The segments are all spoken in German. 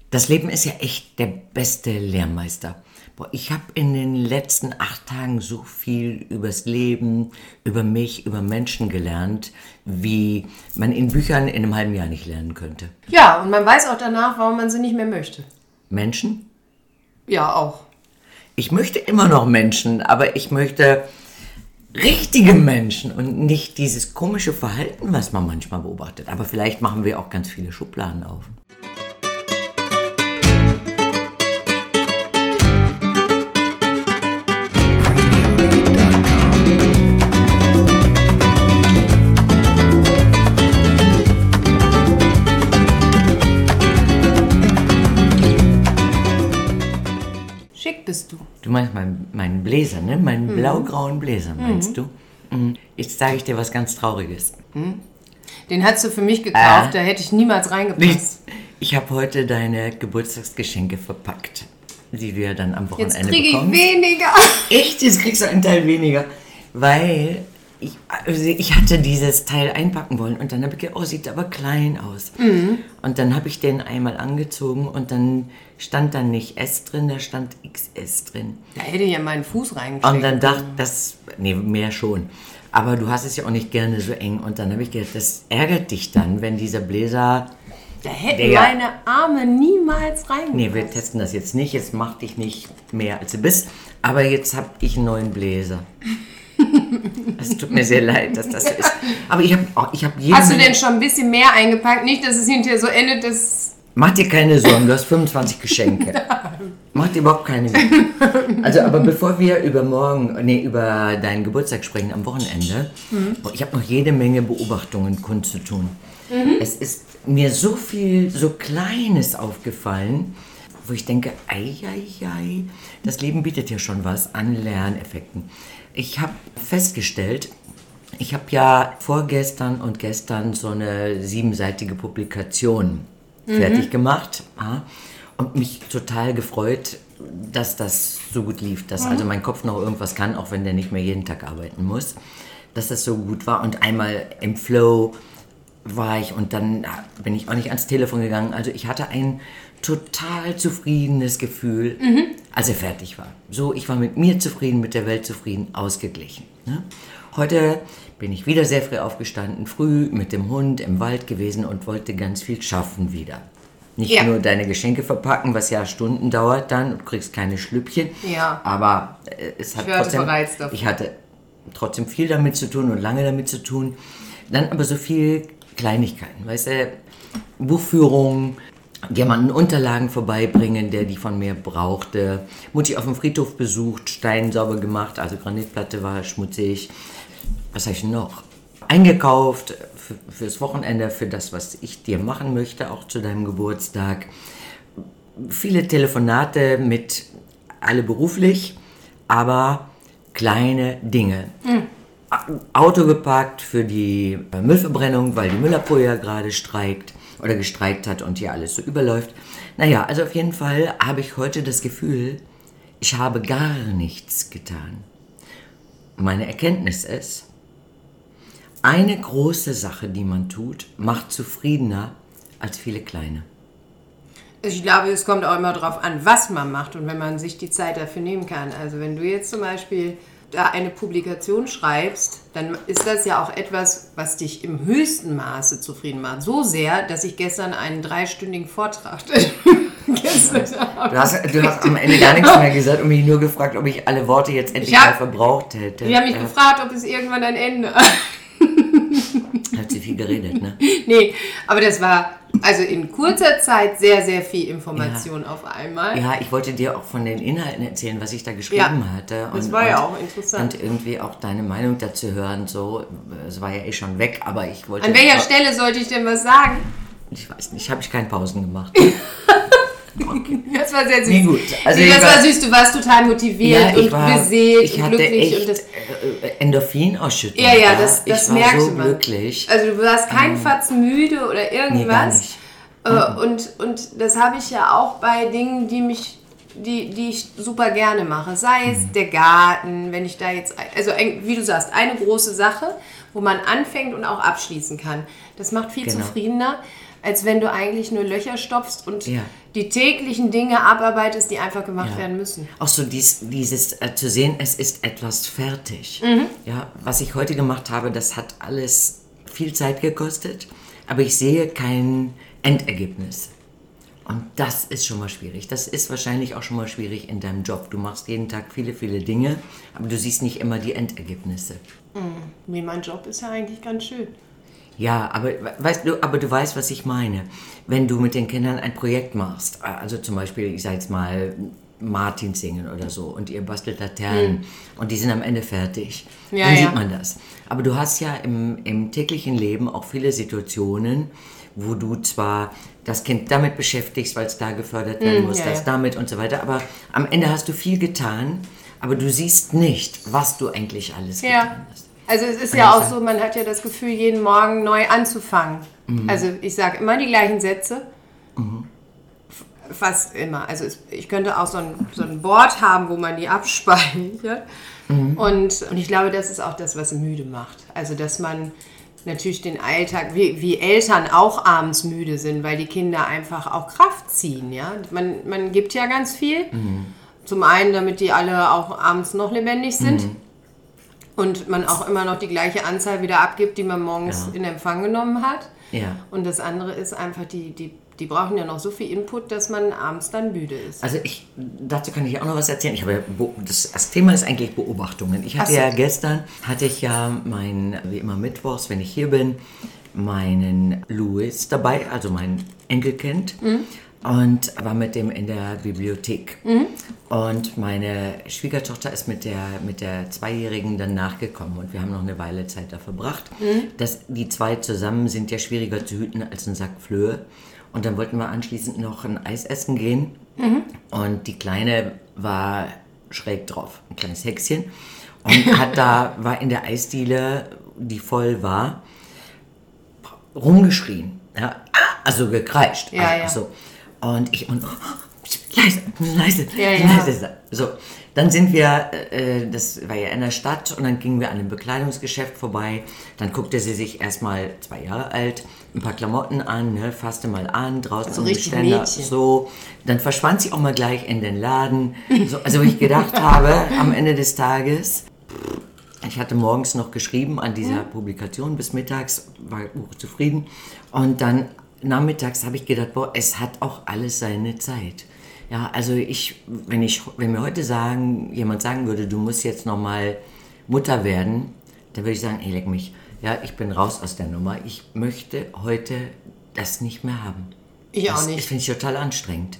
Das Leben ist ja echt der beste Lehrmeister. Boah, ich habe in den letzten 8 Tagen so viel übers Leben, über mich, über Menschen gelernt, wie man in Büchern in einem halben Jahr nicht lernen könnte. Ja, und man weiß auch danach, warum man sie nicht mehr möchte. Menschen? Ja, auch. Ich möchte immer noch Menschen, aber ich möchte richtige Menschen und nicht dieses komische Verhalten, was man manchmal beobachtet. Aber vielleicht machen wir auch ganz viele Schubladen auf. Bist du. Du meinst meinen Bläser, ne? Meinen blau-grauen Bläser, meinst du? Jetzt sage ich dir was ganz Trauriges. Den hast du für mich gekauft, da hätte ich niemals reingepasst. Ich habe heute deine Geburtstagsgeschenke verpackt, die du ja dann am Wochenende bekommst. Jetzt kriege ich weniger. Echt? Jetzt kriegst du einen Teil weniger. Weil ich hatte dieses Teil einpacken wollen und dann habe ich gedacht, oh, sieht aber klein aus. Und dann habe ich den einmal angezogen und dann stand da nicht S drin, da stand XS drin. Da hätte ich ja meinen Fuß reingesteckt. Und dann dachte ich, mehr schon. Aber du hast es ja auch nicht gerne so eng. Und dann habe ich gedacht, das ärgert dich dann, wenn dieser Bläser... Da hätten meine Arme niemals reingepasst. Nee, wir testen das jetzt nicht. Jetzt mach dich nicht mehr, als du bist. Aber jetzt habe ich einen neuen Bläser. Es tut mir sehr leid, dass das so ist. Aber ich hab jede Hast du denn schon ein bisschen mehr eingepackt? Nicht, dass es hinterher so endet, dass... Mach dir keine Sorgen, du hast 25 Geschenke. Mach dir überhaupt keine Sorgen. Also, aber bevor wir über deinen Geburtstag sprechen am Wochenende, ich habe noch jede Menge Beobachtungen kundzutun. Es ist mir so viel, so Kleines aufgefallen, wo ich denke, das Leben bietet ja schon was an Lerneffekten. Ich habe festgestellt, ich habe ja vorgestern und gestern so eine 7-seitige Publikation fertig gemacht und mich total gefreut, dass das so gut lief, dass also mein Kopf noch irgendwas kann, auch wenn der nicht mehr jeden Tag arbeiten muss, dass das so gut war und einmal im Flow war ich und dann bin ich auch nicht ans Telefon gegangen. Also ich hatte ein total zufriedenes Gefühl, als er fertig war. So, ich war mit mir zufrieden, mit der Welt zufrieden, ausgeglichen. Ne? Heute bin ich wieder sehr früh aufgestanden, früh mit dem Hund im Wald gewesen und wollte ganz viel schaffen wieder. Nicht nur deine Geschenke verpacken, was ja Stunden dauert dann, du kriegst keine Schlüppchen, aber es hat ich hatte trotzdem viel damit zu tun und lange damit zu tun. Dann aber so viel Kleinigkeiten, weißt du, Buchführung, jemanden Unterlagen vorbeibringen, der die von mir brauchte. Mutti auf dem Friedhof besucht, Stein sauber gemacht, also Granitplatte war schmutzig. Was habe ich noch? Eingekauft fürs Wochenende, für das, was ich dir machen möchte, auch zu deinem Geburtstag. Viele Telefonate mit, alle beruflich, aber kleine Dinge. Auto geparkt für die Müllverbrennung, weil die Müllabfuhr ja gerade streikt oder gestreikt hat und hier alles so überläuft. Naja, also auf jeden Fall habe ich heute das Gefühl, ich habe gar nichts getan. Meine Erkenntnis ist, eine große Sache, die man tut, macht zufriedener als viele kleine. Ich glaube, es kommt auch immer darauf an, was man macht und wenn man sich die Zeit dafür nehmen kann. Also wenn du jetzt zum Beispiel da eine Publikation schreibst, dann ist das ja auch etwas, was dich im höchsten Maße zufrieden macht. So sehr, dass ich gestern einen 3-stündigen Vortrag Du hast am Ende gar nichts mehr gesagt und mich nur gefragt, ob ich alle Worte jetzt endlich mal verbraucht hätte. Ich habe mich gefragt, ob es irgendwann ein Ende Hat sie viel geredet, ne? Nee, aber das war also in kurzer Zeit sehr, sehr viel Information auf einmal. Ja, ich wollte dir auch von den Inhalten erzählen, was ich da geschrieben hatte. Das war ja auch interessant. Und irgendwie auch deine Meinung dazu hören, so, es war ja eh schon weg, aber ich wollte... An welcher Stelle sollte ich denn was sagen? Ich weiß nicht, habe ich keine Pausen gemacht. Okay. Das war sehr süß. Nee, gut. Also das war süß, du warst total motiviert und beseelt und glücklich. Ich hatte Endorphinausschüttung. Ja, das merkst du mal. Glücklich. Also du warst kein Fatzen müde oder irgendwas. Nee, gar nicht. Und das habe ich ja auch bei Dingen, die ich super gerne mache. Sei es der Garten, wenn ich da jetzt, also wie du sagst, eine große Sache, wo man anfängt und auch abschließen kann. Das macht viel zufriedener. als wenn du eigentlich nur Löcher stopfst und Ja. die täglichen Dinge abarbeitest, die einfach gemacht werden müssen. Auch so dieses zu sehen, es ist etwas fertig. Ja, was ich heute gemacht habe, das hat alles viel Zeit gekostet, aber ich sehe kein Endergebnis. Und das ist schon mal schwierig. Das ist wahrscheinlich auch schon mal schwierig in deinem Job. Du machst jeden Tag viele, viele Dinge, aber du siehst nicht immer die Endergebnisse. Wie mein Job ist ja eigentlich ganz schön. Ja, aber du weißt, was ich meine. Wenn du mit den Kindern ein Projekt machst, also zum Beispiel, ich sag jetzt mal, Martin singen oder so, und ihr bastelt Laternen und die sind am Ende fertig, dann sieht man das. Aber du hast ja im täglichen Leben auch viele Situationen, wo du zwar das Kind damit beschäftigst, weil es da gefördert werden muss, damit und so weiter, aber am Ende hast du viel getan, aber du siehst nicht, was du eigentlich alles getan hast. Also es ist ja auch so, man hat ja das Gefühl, jeden Morgen neu anzufangen. Also ich sage immer die gleichen Sätze. Fast immer. Also ich könnte auch so ein Board haben, wo man die abspeichert. Und ich glaube, das ist auch das, was müde macht. Also dass man natürlich den Alltag, wie Eltern auch abends müde sind, weil die Kinder einfach auch Kraft ziehen. Ja? Man gibt ja ganz viel. Zum einen, damit die alle auch abends noch lebendig sind. Und man auch immer noch die gleiche Anzahl wieder abgibt, die man morgens in Empfang genommen hat. Ja. Und das andere ist einfach, die brauchen ja noch so viel Input, dass man abends dann müde ist. Also dazu kann ich auch noch was erzählen. Das Thema ist eigentlich Beobachtungen. Gestern hatte ich wie immer mittwochs, wenn ich hier bin, meinen Louis dabei, also mein Enkelkind. Und war mit dem in der Bibliothek. Und meine Schwiegertochter ist mit der Zweijährigen dann nachgekommen und wir haben noch eine Weile Zeit da verbracht. Die zwei zusammen sind ja schwieriger zu hüten als ein Sack Flöhe. Und dann wollten wir anschließend noch ein Eis essen gehen. Und die Kleine war schräg drauf, ein kleines Häschen. Und war in der Eisdiele, die voll war, rumgeschrien. Ja, also gekreischt. So. Und ich leise. So, dann sind wir, das war ja in der Stadt, und dann gingen wir an einem Bekleidungsgeschäft vorbei. Dann guckte sie sich erstmal, 2 Jahre alt, ein paar Klamotten an, fasste mal an, draußen so am richtig Ständer. Mädchen. So, dann verschwand sie auch mal gleich in den Laden. So, also ich gedacht habe, am Ende des Tages, ich hatte morgens noch geschrieben an dieser Publikation bis mittags, war zufrieden. Und dann nachmittags habe ich gedacht, es hat auch alles seine Zeit. Ja, also wenn mir heute jemand sagen würde, du musst jetzt nochmal Mutter werden, dann würde ich sagen, leck mich. Ja, ich bin raus aus der Nummer. Ich möchte heute das nicht mehr haben. Ich auch nicht. Das finde ich total anstrengend.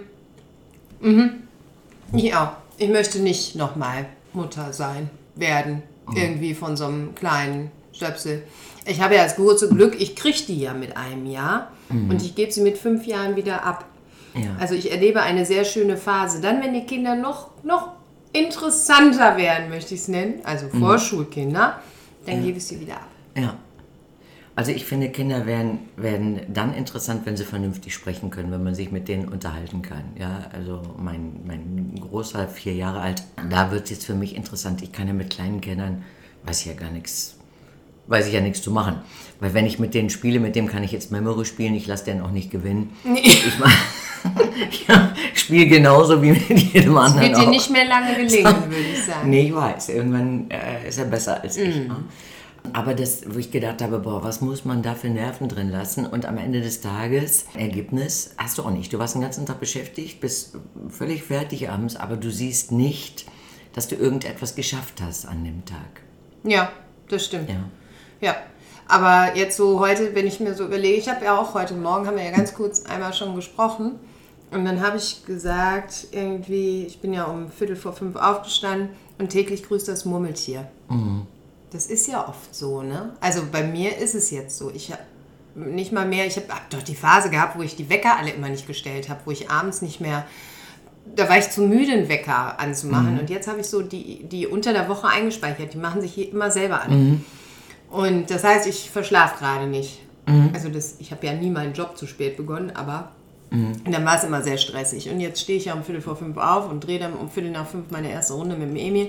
Ich auch. Ich möchte nicht nochmal Mutter werden. Irgendwie von so einem kleinen Stöpsel. Ich habe ja das große Glück, ich kriege die ja mit einem Jahr und ich gebe sie mit 5 Jahren wieder ab. Ja. Also ich erlebe eine sehr schöne Phase. Dann, wenn die Kinder noch interessanter werden, möchte ich es nennen, also Vorschulkinder, dann gebe ich sie wieder ab. Ja. Also ich finde, Kinder werden dann interessant, wenn sie vernünftig sprechen können, wenn man sich mit denen unterhalten kann. Ja, also mein Großer, 4 Jahre alt, da wird es jetzt für mich interessant. Ich kann ja mit kleinen Kindern, weiß ich ja nichts zu machen. Weil wenn ich mit denen spiele, mit dem kann ich jetzt Memory spielen, ich lasse den auch nicht gewinnen. Nee. Ich spiele genauso wie mit jedem anderen. Das wird dir nicht mehr lange gelingen, würde ich sagen. Nee, ich weiß. Irgendwann ist er besser als ich. Ne? Aber wo ich gedacht habe, was muss man da für Nerven drin lassen? Und am Ende des Tages, Ergebnis hast du auch nicht. Du warst den ganzen Tag beschäftigt, bist völlig fertig abends, aber du siehst nicht, dass du irgendetwas geschafft hast an dem Tag. Ja, das stimmt. Ja. Aber jetzt so heute, wenn ich mir so überlege, ich habe ja auch heute Morgen, haben wir ja ganz kurz einmal schon gesprochen. Und dann habe ich gesagt, irgendwie, ich bin ja um 4:45 aufgestanden und täglich grüßt das Murmeltier. Das ist ja oft so, ne? Also bei mir ist es jetzt so. Ich habe nicht mal mehr, ich habe doch die Phase gehabt, wo ich die Wecker alle immer nicht gestellt habe, wo ich abends nicht mehr, da war ich zu müde, einen Wecker anzumachen. Und jetzt habe ich so die unter der Woche eingespeichert, die machen sich hier immer selber an. Und das heißt, ich verschlafe gerade nicht. Also ich habe ja nie meinen Job zu spät begonnen, aber dann war es immer sehr stressig. Und jetzt stehe ich ja um 4:45 auf und drehe dann um 4:45 meine erste Runde mit dem Emil.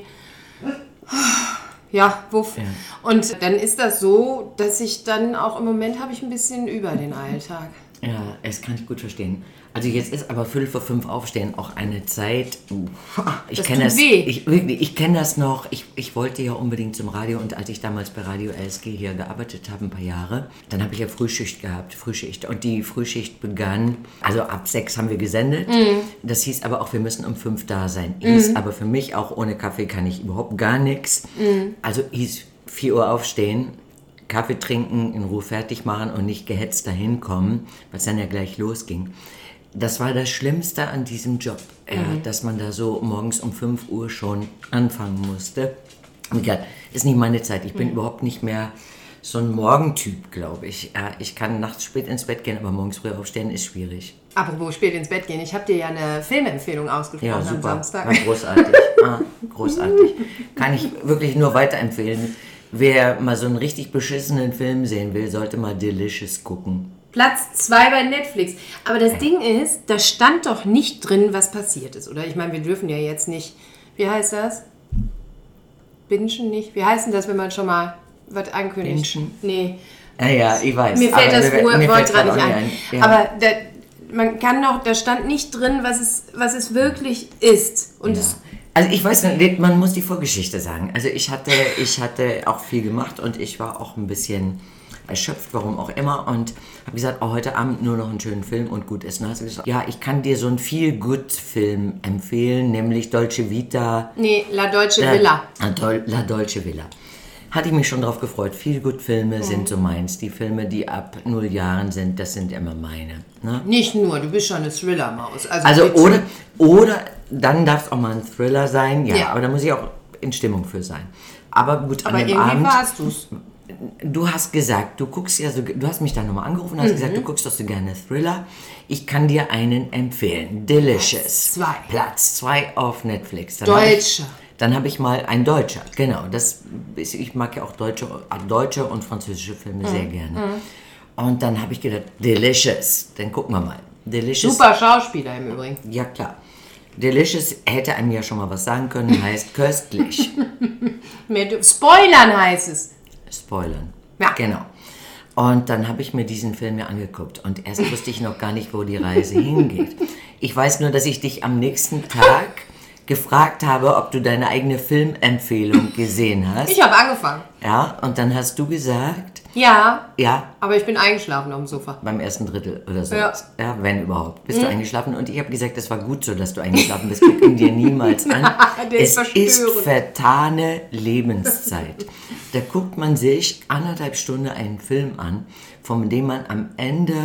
Ja, wuff. Ja. Und dann ist das so, dass ich dann auch im Moment habe ich ein bisschen über den Alltag. Ja, das kann ich gut verstehen. Also jetzt ist aber 4:45 aufstehen auch eine Zeit. Ich Das kenne tut das. weh. Ich kenne das noch. Ich wollte ja unbedingt zum Radio und als ich damals bei Radio LSG hier gearbeitet habe, ein paar Jahre, dann habe ich ja Frühschicht gehabt, Frühschicht. Und die Frühschicht begann, also ab 6 haben wir gesendet. Das hieß aber auch, wir müssen um 5 da sein. Hieß aber für mich auch, ohne Kaffee kann ich überhaupt gar nichts. Also hieß 4 Uhr aufstehen, Kaffee trinken, in Ruhe fertig machen und nicht gehetzt dahin kommen, was dann ja gleich losging. Das war das Schlimmste an diesem Job, dass man da so morgens um 5 Uhr schon anfangen musste. Und ja, ist nicht meine Zeit. Ich bin überhaupt nicht mehr so ein Morgentyp, glaube ich. Ich kann nachts spät ins Bett gehen, aber morgens früh aufstehen ist schwierig. Apropos spät ins Bett gehen, ich habe dir ja eine Filmempfehlung ausgesprochen Ja, am super. Samstag. War großartig. Großartig. Kann ich wirklich nur weiterempfehlen. Wer mal so einen richtig beschissenen Film sehen will, sollte mal Delicious gucken. Platz 2 bei Netflix. Aber das Ding ist, da stand doch nicht drin, was passiert ist, oder? Ich meine, wir dürfen ja jetzt nicht, wie heißt das? Bingen nicht? Wie heißt denn das, wenn man schon mal was ankündigt? Bingen? Nee. Ja, ich weiß. Mir fällt das Wort gerade nicht ein. Ja. Aber man kann doch, da stand nicht drin, was es wirklich ist. Und es, Also ich weiß, man muss die Vorgeschichte sagen. Also ich hatte auch viel gemacht und ich war auch ein bisschen erschöpft, warum auch immer, und habe gesagt, heute Abend nur noch einen schönen Film und gut essen. Hast du gesagt, ja, ich kann dir so einen Feel-Good-Film empfehlen, nämlich Dolce Vita. Nee, La Dolce Villa. La Dolce Villa. Hatte ich mich schon drauf gefreut. Feel-Good-Filme sind so meins. Die Filme, die ab 0 Jahren sind, das sind immer meine. Ne? Nicht nur, du bist schon eine Thriller-Maus. Also oder dann darf es auch mal ein Thriller sein, ja, aber da muss ich auch in Stimmung für sein. Aber gut, aber an dem irgendwie Abend... warst du's. Du hast gesagt, du guckst ja so, du hast mich dann nochmal angerufen und hast gesagt, du guckst doch so gerne Thriller. Ich kann dir einen empfehlen. Delicious. Platz 2 auf Netflix. Dann habe ich mal ein Deutscher. Genau, ich mag ja auch deutsche und französische Filme sehr gerne. Und dann habe ich gedacht, Delicious. Dann gucken wir mal. Delicious. Super Schauspieler im Übrigen. Ja, klar. Delicious hätte einem ja schon mal was sagen können, heißt köstlich. Spoilern heißt es. Spoilern. Ja. Genau. Und dann habe ich mir diesen Film ja angeguckt und erst wusste ich noch gar nicht, wo die Reise hingeht. Ich weiß nur, dass ich dich am nächsten Tag gefragt habe, ob du deine eigene Filmempfehlung gesehen hast. Ich habe angefangen. Ja, und dann hast du gesagt... Ja, ja, aber ich bin eingeschlafen auf dem Sofa. Beim ersten Drittel oder so. Ja. Ja, wenn überhaupt. Bist du eingeschlafen? Und ich habe gesagt, das war gut so, dass du eingeschlafen bist. Guck ihn dir niemals an. Es ist vertane Lebenszeit. Da guckt man sich 1,5 Stunden einen Film an, von dem man am Ende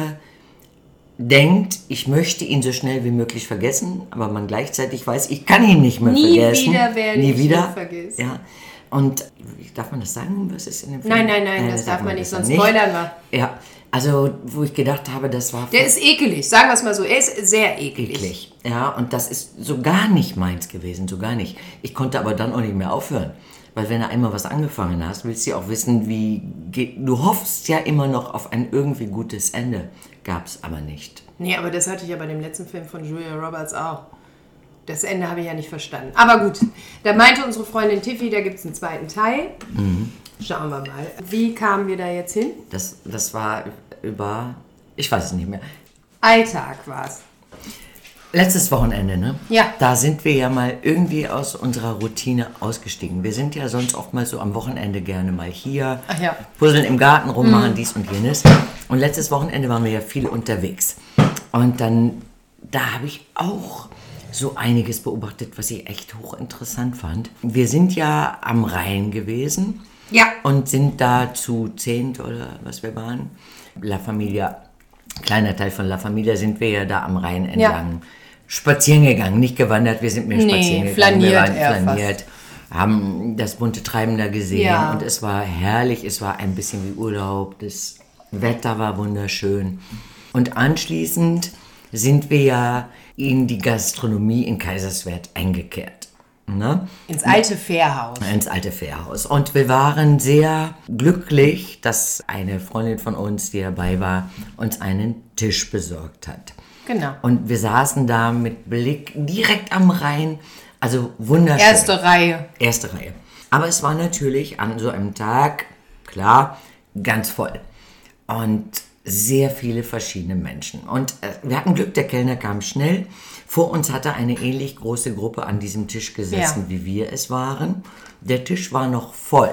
denkt, ich möchte ihn so schnell wie möglich vergessen, aber man gleichzeitig weiß, ich kann ihn nicht mehr vergessen. Nie wieder vergessen. Ja. Und darf man das sagen, was ist in dem Film? Nein, das darf man nicht, sonst spoilern wir. Ja, also wo ich gedacht habe, das war... Der ist ekelig, sagen wir es mal so, er ist sehr eklig. Ja, und das ist so gar nicht meins gewesen, so gar nicht. Ich konnte aber dann auch nicht mehr aufhören, weil wenn du einmal was angefangen hast, willst du ja auch wissen, wie geht... Du hoffst ja immer noch auf ein irgendwie gutes Ende, gab es aber nicht. Nee, aber das hatte ich ja bei dem letzten Film von Julia Roberts auch. Das Ende habe ich ja nicht verstanden. Aber gut, da meinte unsere Freundin Tiffy, da gibt es einen zweiten Teil. Schauen wir mal. Wie kamen wir da jetzt hin? Das war über... Ich weiß es nicht mehr. Alltag war es. Letztes Wochenende, ne? Ja. Da sind wir ja mal irgendwie aus unserer Routine ausgestiegen. Wir sind ja sonst oftmals so am Wochenende gerne mal hier, puzzeln im Garten rum, machen dies und jenes. Und letztes Wochenende waren wir ja viel unterwegs. Und dann, da habe ich auch so einiges beobachtet, was ich echt hochinteressant fand. Wir sind ja am Rhein gewesen. Ja. Und sind da zu 10 oder was wir waren. La Familia, kleiner Teil von La Familia, sind wir ja da am Rhein entlang spazieren gegangen. Nicht gewandert, wir sind mehr spazieren gegangen. Wir waren flaniert, haben das bunte Treiben da gesehen und es war herrlich, es war ein bisschen wie Urlaub, das Wetter war wunderschön. Und anschließend sind wir ja in die Gastronomie in Kaiserswerth eingekehrt. Ne? Ins alte Fährhaus. Ins alte Fährhaus. Und wir waren sehr glücklich, dass eine Freundin von uns, die dabei war, uns einen Tisch besorgt hat. Genau. Und wir saßen da mit Blick direkt am Rhein. Also wunderschön. Erste Reihe. Aber es war natürlich an so einem Tag, klar, ganz voll. Und sehr viele verschiedene Menschen. Und wir hatten Glück, der Kellner kam schnell. Vor uns hatte eine ähnlich große Gruppe an diesem Tisch gesessen, wie wir es waren. Der Tisch war noch voll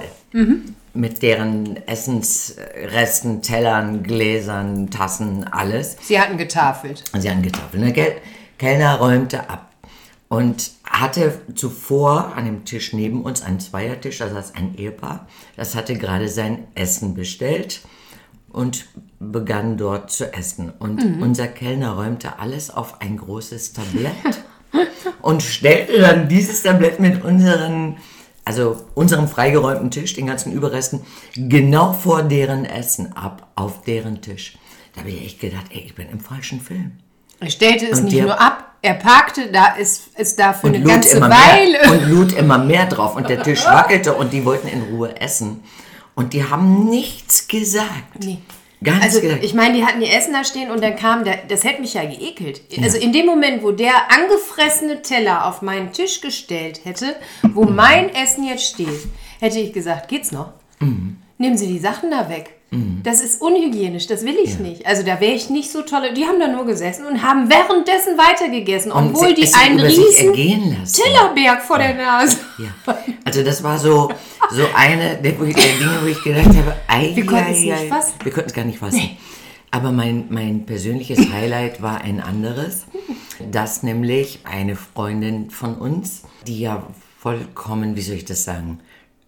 mit deren Essensresten, Tellern, Gläsern, Tassen, alles. Sie hatten getafelt. Der Kellner räumte ab und hatte zuvor an dem Tisch neben uns, einen Zweiertisch, da saß ein Ehepaar, das hatte gerade sein Essen bestellt und begann dort zu essen. Und unser Kellner räumte alles auf ein großes Tablett und stellte dann dieses Tablett mit unserem freigeräumten Tisch, den ganzen Überresten, genau vor deren Essen ab, auf deren Tisch. Da habe ich echt gedacht, ich bin im falschen Film. Er stellte es nicht nur ab, er parkte es da für eine ganze Weile. Und lud immer mehr drauf. Und der Tisch wackelte und die wollten in Ruhe essen. Und die haben nichts gesagt. Nee. Gar nichts gesagt. Ich meine, die hatten ihr Essen da stehen und dann kam das hätte mich ja geekelt. Ja. Also in dem Moment, wo der angefressene Teller auf meinen Tisch gestellt hätte, wo mein Essen jetzt steht, hätte ich gesagt, geht's noch? Nehmen Sie die Sachen da weg. Das ist unhygienisch, das will ich nicht. Also da wäre ich nicht so toll. Die haben da nur gesessen und haben währenddessen weitergegessen, obwohl die einen riesen Tellerberg vor der Nase. Ja. Also das war so eine der Dinge, wo ich gedacht habe, wir konnten es nicht fassen. Wir konnten es gar nicht fassen. Nee. Aber mein persönliches Highlight war ein anderes, dass nämlich eine Freundin von uns, die ja vollkommen, wie soll ich das sagen,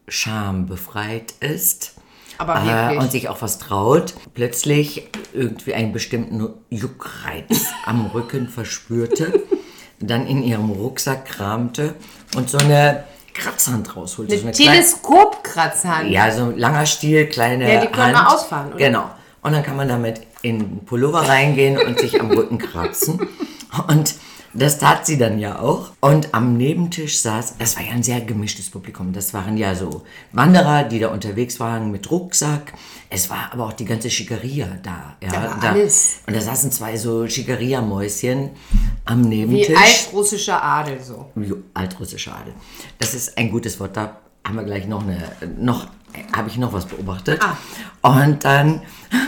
schambefreit ist, aber wirklich. Und sich auch was traut, plötzlich irgendwie einen bestimmten Juckreiz am Rücken verspürte, dann in ihrem Rucksack kramte und so eine Kratzhand rausholte. Eine Teleskopkratzhand. Ja, so ein langer Stiel, kleine Hand. Ja, die können wir ausfahren, oder? Genau. Und dann kann man damit in den Pullover reingehen und sich am Rücken kratzen. Und das tat sie dann ja auch. Und am Nebentisch das war ja ein sehr gemischtes Publikum. Das waren ja so Wanderer, die da unterwegs waren mit Rucksack. Es war aber auch die ganze Schickeria da. Ja, da war alles. Und da saßen zwei so Schickeria-Mäuschen am Nebentisch. Wie altrussischer Adel so. Wie altrussischer Adel. Das ist ein gutes Wort. Da haben wir gleich habe ich noch was beobachtet. Und dann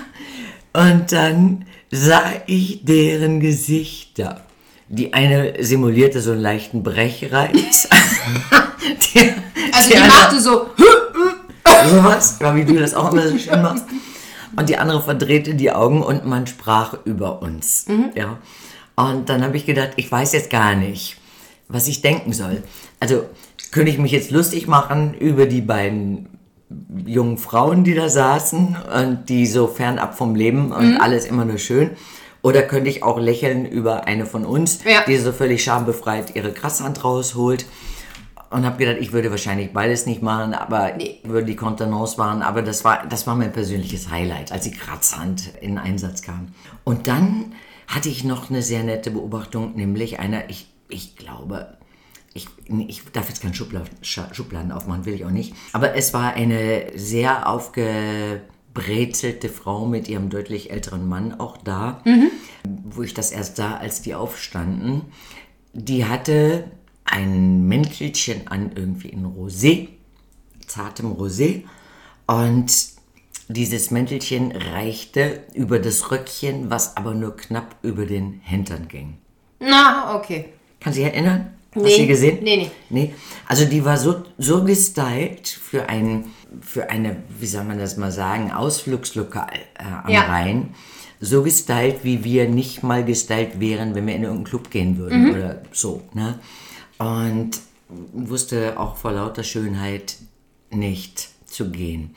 sah ich deren Gesichter. Die eine simulierte so einen leichten Brechreiz. die machte so sowas, wie du das auch immer so schön machst. Und die andere verdrehte die Augen und man sprach über uns. Ja. Und dann habe ich gedacht, ich weiß jetzt gar nicht, was ich denken soll. Also könnte ich mich jetzt lustig machen über die beiden jungen Frauen, die da saßen und die so fernab vom Leben und alles immer nur schön. Oder könnte ich auch lächeln über eine von uns, die so völlig schambefreit ihre Kratzhand rausholt. Und habe gedacht, ich würde wahrscheinlich beides nicht machen, aber würde die Kontenance machen. Aber das war mein persönliches Highlight, als die Kratzhand in Einsatz kam. Und dann hatte ich noch eine sehr nette Beobachtung, nämlich ich glaube, ich darf jetzt keine Schubladen aufmachen, will ich auch nicht. Aber es war eine sehr aufgebrezelte Frau mit ihrem deutlich älteren Mann auch da, wo ich das erst sah, als die aufstanden. Die hatte ein Mäntelchen an, irgendwie in Rosé, zartem Rosé, und dieses Mäntelchen reichte über das Röckchen, was aber nur knapp über den Hintern ging. Na, okay. Kannst du dich erinnern? Nee. Hast du sie gesehen? Nee. Also die war so gestylt für eine, wie soll man das mal sagen, Ausflugslokal am Rhein. So gestylt, wie wir nicht mal gestylt wären, wenn wir in irgendeinen Club gehen würden oder so. Ne? Und wusste auch vor lauter Schönheit nicht zu gehen.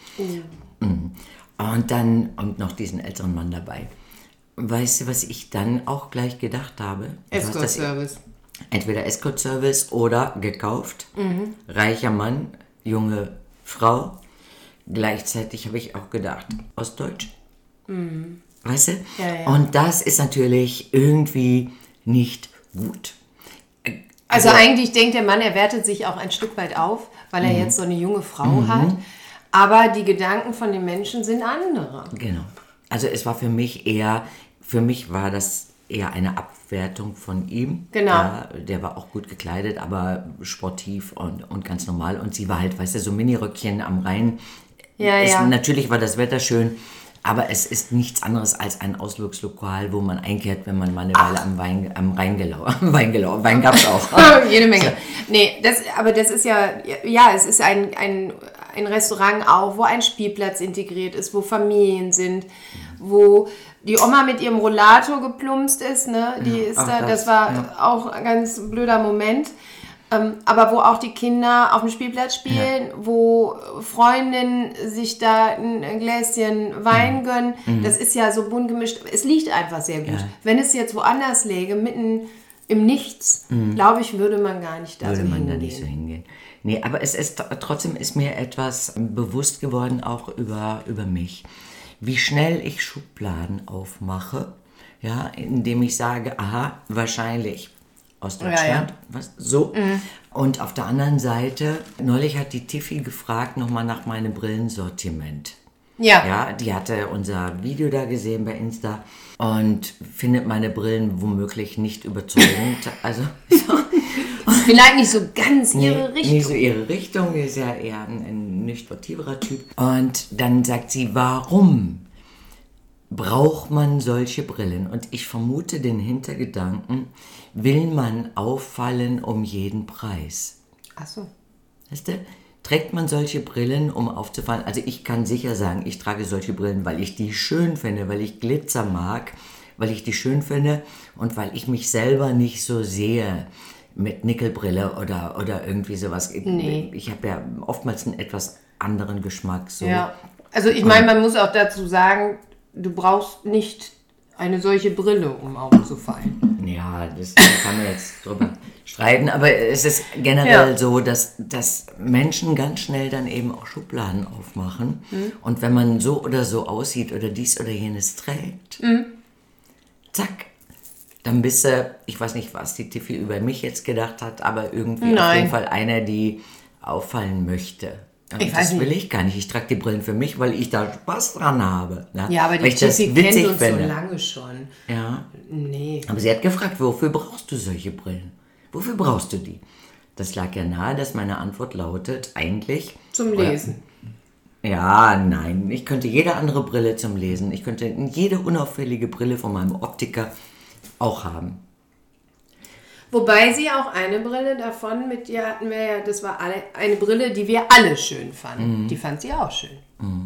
Und noch diesen älteren Mann dabei. Weißt du, was ich dann auch gleich gedacht habe? Escort-Service. Entweder Escort-Service oder gekauft. Reicher Mann, junge Frau. Gleichzeitig habe ich auch gedacht, Ostdeutsch. Weißt du? Ja. Und das ist natürlich irgendwie nicht gut. Also eigentlich denkt der Mann, er wertet sich auch ein Stück weit auf, weil er jetzt so eine junge Frau hat. Aber die Gedanken von den Menschen sind andere. Genau. Also es war für mich war das eher eine Abwertung von ihm. Genau. Der war auch gut gekleidet, aber sportiv und ganz normal. Und sie war halt, weißt du, so Miniröckchen am Rhein. Ja. Natürlich war das Wetter schön, Aber es ist nichts anderes als ein Ausflugslokal, wo man einkehrt, wenn man mal eine Weile am Wein gab es auch. Jede Menge. Nee, aber das ist es ist ein Restaurant auch, wo ein Spielplatz integriert ist, wo Familien sind, wo die Oma mit ihrem Rollator geplumpst ist, ne? Die ist das war auch ein ganz blöder Moment. Aber wo auch die Kinder auf dem Spielplatz spielen, wo Freundinnen sich da ein Gläschen Wein gönnen, das ist ja so bunt gemischt. Es liegt einfach sehr gut. Ja. Wenn es jetzt woanders läge, mitten im Nichts, glaube ich, würde man gar nicht da nicht so hingehen. Nee, aber trotzdem ist mir etwas bewusst geworden, auch über mich. Wie schnell ich Schubladen aufmache, ja, indem ich sage, aha, wahrscheinlich aus Deutschland, was so. Und auf der anderen Seite, neulich hat die Tiffy gefragt nochmal nach meinem Brillensortiment. Ja, die hatte unser Video da gesehen bei Insta und findet meine Brillen womöglich nicht überzeugend. Also vielleicht nicht so ganz ihre Richtung. Nicht so ihre Richtung, ist ja eher ein nicht sportiverer Typ. Und dann sagt sie, warum braucht man solche Brillen? Und ich vermute den Hintergedanken, will man auffallen um jeden Preis? Ach so. Weißt du, trägt man solche Brillen, um aufzufallen? Also ich kann sicher sagen, ich trage solche Brillen, weil ich die schön finde, weil ich Glitzer mag, weil ich die schön finde und weil ich mich selber nicht so sehe mit Nickelbrille oder irgendwie sowas. Nee. Ich habe ja oftmals einen etwas anderen Geschmack. So. Ja, also ich meine, man muss auch dazu sagen, du brauchst nicht eine solche Brille, um aufzufallen. Ja, das kann man jetzt drüber streiten, aber es ist generell so, dass Menschen ganz schnell dann eben auch Schubladen aufmachen. Und wenn man so oder so aussieht oder dies oder jenes trägt, zack, dann bist du, ich weiß nicht, was die Tiffy über mich jetzt gedacht hat, aber irgendwie auf jeden Fall eine, die auffallen möchte. Das will ich gar nicht. Ich trage die Brillen für mich, weil ich da Spaß dran habe. Ne? Ja, aber die Tiffy kennt uns so lange schon. Ja. Nee. Aber sie hat gefragt, wofür brauchst du solche Brillen? Wofür brauchst du die? Das lag ja nahe, dass meine Antwort lautet, eigentlich... Zum Lesen. Ja, nein. Ich könnte jede andere Brille zum Lesen. Ich könnte jede unauffällige Brille von meinem Optiker auch haben. Wobei sie auch eine Brille davon mit ihr hatten wir ja, das war eine Brille, die wir alle schön fanden. Die fand sie auch schön.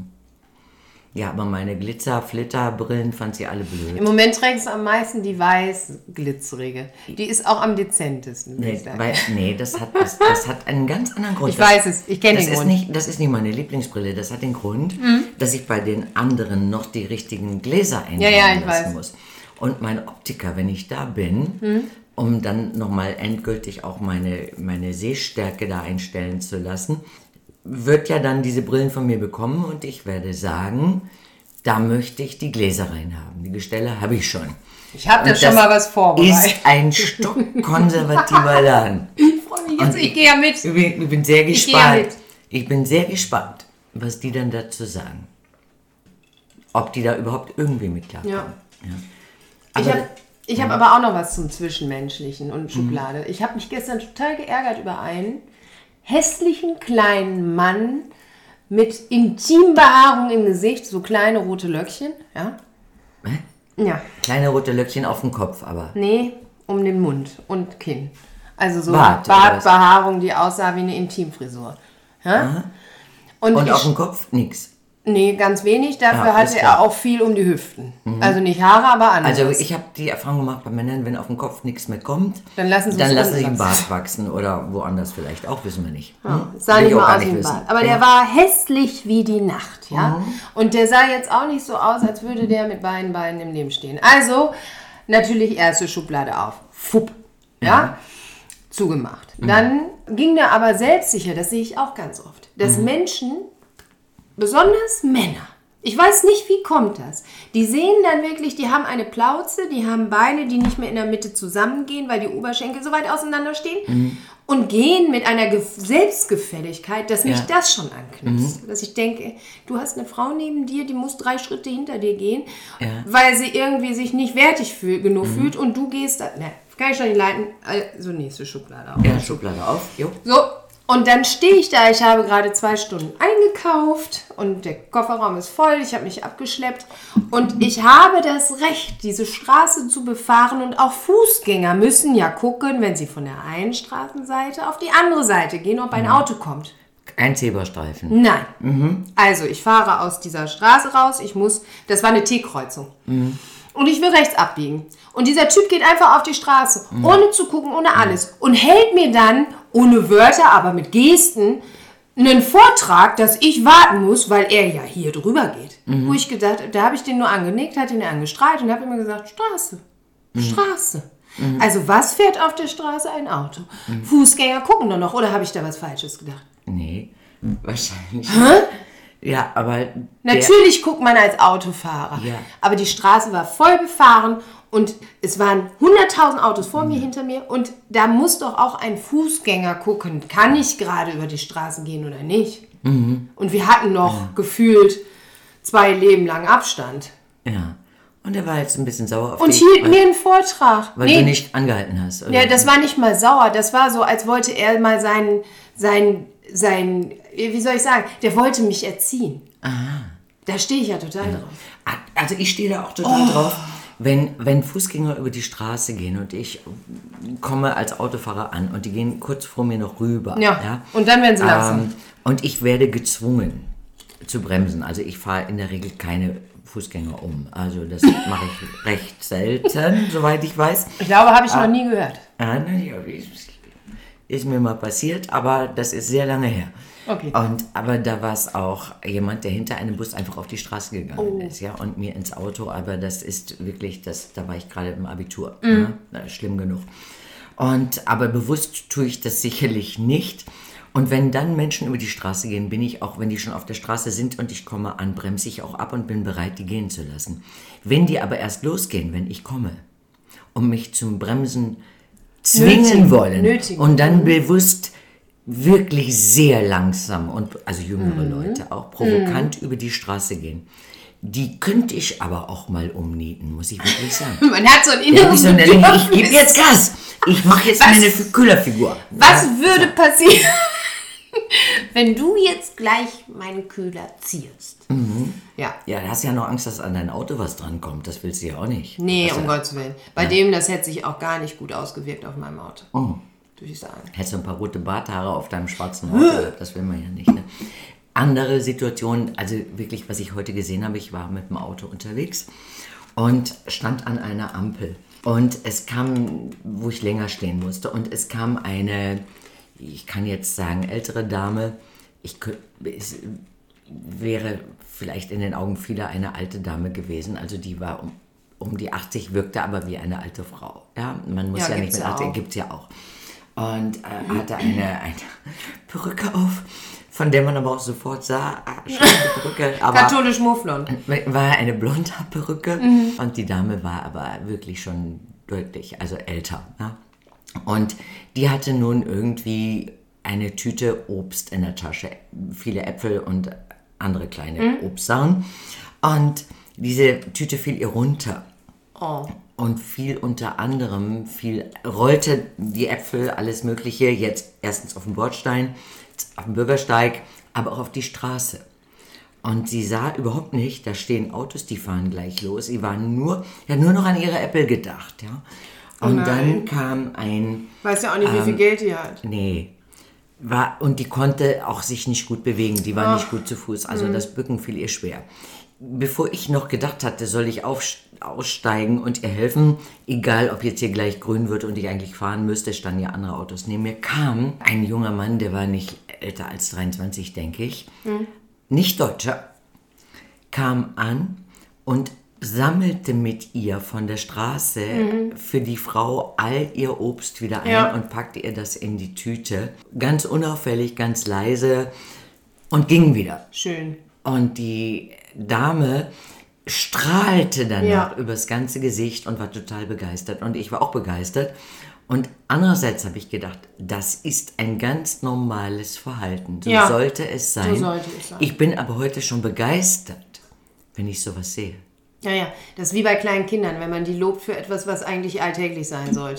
Ja, aber meine Glitzer-Flitter-Brillen fand sie alle blöd. Im Moment trägst du am meisten die weiß-glitzerige. Die ist auch am dezentesten. Das hat einen ganz anderen Grund. Ich weiß es, ich kenne den Grund. Das ist nicht meine Lieblingsbrille. Das hat den Grund, dass ich bei den anderen noch die richtigen Gläser einbauen lassen muss. Und mein Optiker, wenn ich da bin, um dann nochmal endgültig auch meine Sehstärke da einstellen zu lassen, wird ja dann diese Brillen von mir bekommen und ich werde sagen, da möchte ich die Gläser reinhaben. Die Gestelle habe ich schon. Ich habe da schon mal was vorbereitet. Ist ein stockkonservativer Laden. Ich freue mich jetzt, ich gehe ja mit. Ich bin sehr gespannt. Ich bin sehr gespannt, was die dann dazu sagen. Ob die da überhaupt irgendwie mit klarkommen. Ja. Ich hab aber auch noch was zum Zwischenmenschlichen und Schublade. Ich habe mich gestern total geärgert über einen hässlichen kleinen Mann mit Intimbehaarung im Gesicht, so kleine rote Löckchen. Ja? Ja. Kleine rote Löckchen auf dem Kopf, aber. Nee, um den Mund und Kinn. Also so Bartbehaarung, die aussah wie eine Intimfrisur. Ja? Und auf dem Kopf nix. Nee, ganz wenig. Dafür hatte er auch viel um die Hüften. Also nicht Haare, aber anders. Also ich habe die Erfahrung gemacht bei Männern, wenn auf dem Kopf nichts mehr kommt, dann lassen sie den Bart wachsen oder woanders vielleicht auch, wissen wir nicht. Es sah nicht mal aus wie ein Bart. Aber der war hässlich wie die Nacht. Ja? Und der sah jetzt auch nicht so aus, als würde der mit beiden Beinen im Leben stehen. Also natürlich erste Schublade auf. Fupp. Ja? Zugemacht. Dann ging der aber selbstsicher, das sehe ich auch ganz oft, dass Menschen... Besonders Männer. Ich weiß nicht, wie kommt das. Die sehen dann wirklich, die haben eine Plauze, die haben Beine, die nicht mehr in der Mitte zusammengehen, weil die Oberschenkel so weit auseinander stehen und gehen mit einer Selbstgefälligkeit, dass mich das schon anknüpft. Dass ich denke, du hast eine Frau neben dir, die muss 3 Schritte hinter dir gehen, weil sie irgendwie sich nicht wertig genug fühlt und du gehst da. Ne, kann ich schon nicht leiten. Also nächste Schublade auf. Ja, Schublade auf. Jo. So, Und dann stehe ich da, ich habe gerade 2 Stunden eingekauft und der Kofferraum ist voll, ich habe mich abgeschleppt und ich habe das Recht, diese Straße zu befahren und auch Fußgänger müssen ja gucken, wenn sie von der einen Straßenseite auf die andere Seite gehen, ob ein Auto kommt. Ein Zebrastreifen. Nein. Also ich fahre aus dieser Straße raus, das war eine T-Kreuzung. Und ich will rechts abbiegen. Und dieser Typ geht einfach auf die Straße, ohne zu gucken, ohne alles. Und hält mir dann, ohne Wörter, aber mit Gesten, einen Vortrag, dass ich warten muss, weil er ja hier drüber geht. Wo ich gedacht, da habe ich den nur angenickt, hat ihn angestrahlt und habe immer gesagt, Straße, Straße. Also was fährt auf der Straße? Ein Auto. Fußgänger gucken doch noch, oder habe ich da was Falsches gedacht? Nee, wahrscheinlich. Ja, aber... Natürlich guckt man als Autofahrer, aber die Straße war voll befahren und es waren 100.000 Autos vor mir, hinter mir und da muss doch auch ein Fußgänger gucken, kann ich gerade über die Straße gehen oder nicht. Und wir hatten noch gefühlt 2 Leben lang Abstand. Ja, und er war jetzt ein bisschen sauer auf und dich. Und hielt mir einen Vortrag. Weil du nicht angehalten hast. Oder? Ja, das war nicht mal sauer, das war so, als wollte er mal sein, wie soll ich sagen, der wollte mich erziehen. Aha. Da stehe ich ja total drauf. Also ich stehe da auch total drauf, wenn Fußgänger über die Straße gehen und ich komme als Autofahrer an und die gehen kurz vor mir noch rüber. Ja. Und dann werden sie langsam. Und ich werde gezwungen zu bremsen. Also ich fahre in der Regel keine Fußgänger um. Also das mache ich recht selten, soweit ich weiß. Ich glaube, habe ich noch nie gehört. Ist mir mal passiert, aber das ist sehr lange her. Okay. Aber da war es auch jemand, der hinter einem Bus einfach auf die Straße gegangen ist, ja, und mir ins Auto. Aber das ist wirklich, da war ich gerade im Abitur. Ja, das ist schlimm genug. Aber bewusst tue ich das sicherlich nicht. Und wenn dann Menschen über die Straße gehen, bin ich auch, wenn die schon auf der Straße sind und ich komme an, bremse ich auch ab und bin bereit, die gehen zu lassen. Wenn die aber erst losgehen, wenn ich komme, um mich zum Bremsen zwingen wollen und dann bewusst wirklich sehr langsam und also jüngere Leute auch provokant über die Straße gehen. Die könnte ich aber auch mal umnieten, muss ich wirklich sagen. Man hat so ein inneres Ich gebe jetzt Gas. Ich mache jetzt meine Kühlerfigur. Was würde passieren, wenn du jetzt gleich meinen Kühler ziehst? Ja, da hast du ja noch Angst, dass an dein Auto was drankommt. Das willst du ja auch nicht. Nee, um Gottes Willen. Bei dem, das hätte sich auch gar nicht gut ausgewirkt auf meinem Auto. Würde ich sagen. Hättest du ein paar rote Barthaare auf deinem schwarzen Auto gehabt, das will man ja nicht. Ne? Andere Situation, also wirklich, was ich heute gesehen habe, ich war mit dem Auto unterwegs und stand an einer Ampel. Und es kam, wo ich länger stehen musste, und es kam eine, ich kann jetzt sagen, ältere Dame, es wäre vielleicht in den Augen vieler eine alte Dame gewesen, also die war um die 80, wirkte aber wie eine alte Frau. Ja, man muss ja nicht mit 80, gibt es ja auch. Und hatte eine Perücke auf, von der man aber auch sofort sah, Perücke. Aber katholisch Mufflon. War eine Blondhaarperücke und die Dame war aber wirklich schon deutlich, also älter. Ja? Und die hatte nun irgendwie eine Tüte Obst in der Tasche, viele Äpfel und andere kleine Obstsachen. Und diese Tüte fiel ihr runter. Und fiel unter anderem, rollte die Äpfel, alles Mögliche, jetzt erstens auf den Bordstein, auf den Bürgersteig, aber auch auf die Straße. Und sie sah überhaupt nicht, da stehen Autos, die fahren gleich los. Sie hat nur noch an ihre Äpfel gedacht. Ja. Und dann kam ein... Weiß ja auch nicht, wie viel Geld die hat. Nee. Und die konnte auch sich nicht gut bewegen, die war nicht gut zu Fuß, also das Bücken fiel ihr schwer. Bevor ich noch gedacht hatte, soll ich aussteigen und ihr helfen, egal ob jetzt hier gleich grün wird und ich eigentlich fahren müsste, standen ja andere Autos neben mir, kam ein junger Mann, der war nicht älter als 23, denke ich, nicht Deutscher, kam an und sammelte mit ihr von der Straße für die Frau all ihr Obst wieder ein und packte ihr das in die Tüte, ganz unauffällig, ganz leise, und ging wieder. Schön. Und die Dame strahlte danach übers ganze Gesicht und war total begeistert. Und ich war auch begeistert. Und andererseits habe ich gedacht, das ist ein ganz normales Verhalten. So sollte es sein. So sollte es sein. Ich bin aber heute schon begeistert, wenn ich sowas sehe. Ja, das ist wie bei kleinen Kindern, wenn man die lobt für etwas, was eigentlich alltäglich sein sollte.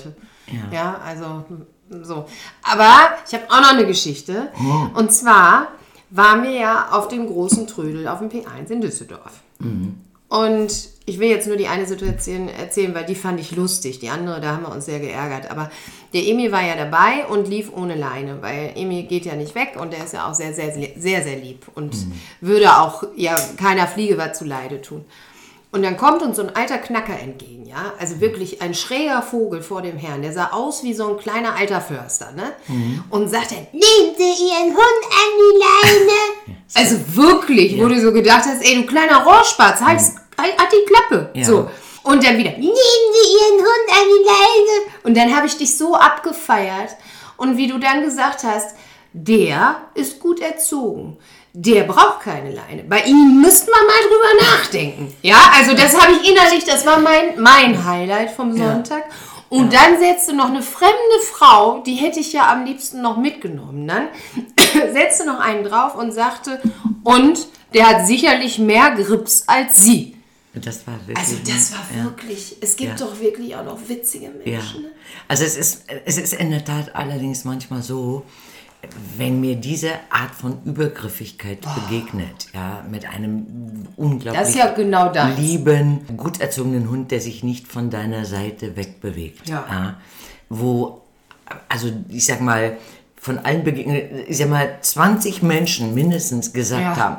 Ja, also so. Aber ich habe auch noch eine Geschichte. Und zwar waren wir ja auf dem großen Trödel auf dem P1 in Düsseldorf. Und ich will jetzt nur die eine Situation erzählen, weil die fand ich lustig. Die andere, da haben wir uns sehr geärgert. Aber der Emil war ja dabei und lief ohne Leine, weil Emil geht ja nicht weg und der ist ja auch sehr, sehr, sehr, sehr lieb und würde auch ja keiner Fliege was zuleide tun. Und dann kommt uns so ein alter Knacker entgegen, ja, also wirklich ein schräger Vogel vor dem Herrn, der sah aus wie so ein kleiner alter Förster, ne? Und sagte, nehmen Sie Ihren Hund an die Leine. Also wirklich, wo du so gedacht hast, ey, du kleiner Rohrspatz, halt die Klappe, so. Und dann wieder, nehmen Sie Ihren Hund an die Leine. Und dann habe ich dich so abgefeiert. Und wie du dann gesagt hast, der ist gut erzogen. Der braucht keine Leine. Bei ihm müssten wir mal drüber nachdenken. Ja, also das habe ich innerlich, das war mein Highlight vom Sonntag. Und dann setzte noch eine fremde Frau, die hätte ich ja am liebsten noch mitgenommen. Dann setzte noch einen drauf und sagte, und der hat sicherlich mehr Grips als Sie. Das war wirklich, also das war wirklich, es gibt doch wirklich auch noch witzige Menschen. Ja. Also es ist in der Tat allerdings manchmal so, wenn mir diese Art von Übergriffigkeit begegnet, ja, mit einem unglaublich das ist ja genau das. lieben, gut erzogenen Hund, der sich nicht von deiner Seite wegbewegt, wo, also ich sag mal, von allen Begegnungen, ich sag mal, 20 Menschen mindestens gesagt haben,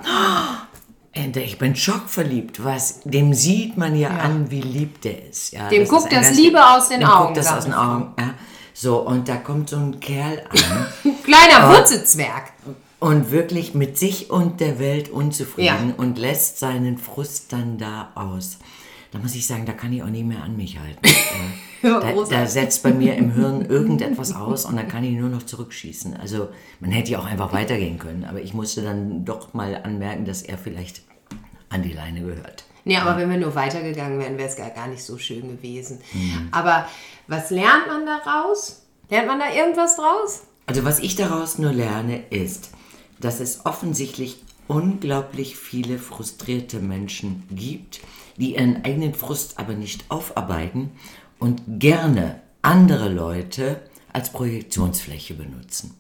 ich bin schockverliebt, dem sieht man ja an, wie lieb der ist. Ja, dem guckt das Liebe aus den Augen. Guckt das aus den Augen, ja. So, und da kommt so ein Kerl an. Kleiner Wurzelzwerg. Und wirklich mit sich und der Welt unzufrieden und lässt seinen Frust dann da aus. Da muss ich sagen, da kann ich auch nie mehr an mich halten. Da setzt bei mir im Hirn irgendetwas aus und dann kann ich nur noch zurückschießen. Also man hätte ja auch einfach weitergehen können, aber ich musste dann doch mal anmerken, dass er vielleicht an die Leine gehört. Nee, aber wenn wir nur weitergegangen wären, wäre es gar nicht so schön gewesen. Aber was lernt man daraus? Lernt man da irgendwas draus? Also was ich daraus nur lerne, ist, dass es offensichtlich unglaublich viele frustrierte Menschen gibt, die ihren eigenen Frust aber nicht aufarbeiten und gerne andere Leute als Projektionsfläche benutzen.